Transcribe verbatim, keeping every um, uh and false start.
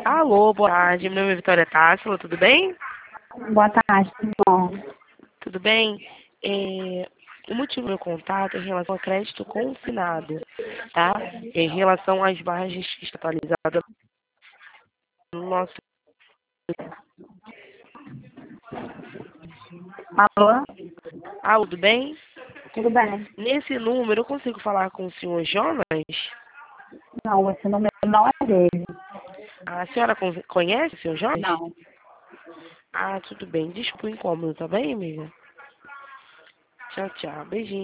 Alô, boa tarde. Meu nome é Vitória Tássila, tudo bem? Boa tarde, tudo bom? Tudo bem? É, o motivo do meu contato é em relação ao crédito consignado, tá? Em relação às margens que está atualizada no nosso... Alô? Alô, tudo bem? Tudo bem? Nesse número, eu consigo falar com o senhor Jonas? Não, esse número não é dele. A senhora con- conhece o senhor Jonas? Não. Ah, tudo bem. Desculpa o incômodo, tá bem, amiga? Tchau, tchau. Beijinho.